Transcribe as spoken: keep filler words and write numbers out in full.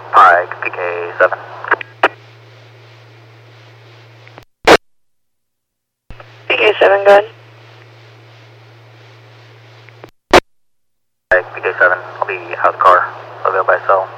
Pike, P K seven. P K seven, go ahead. Pike, P K seven, I'll be out of the car. I'll go by cell.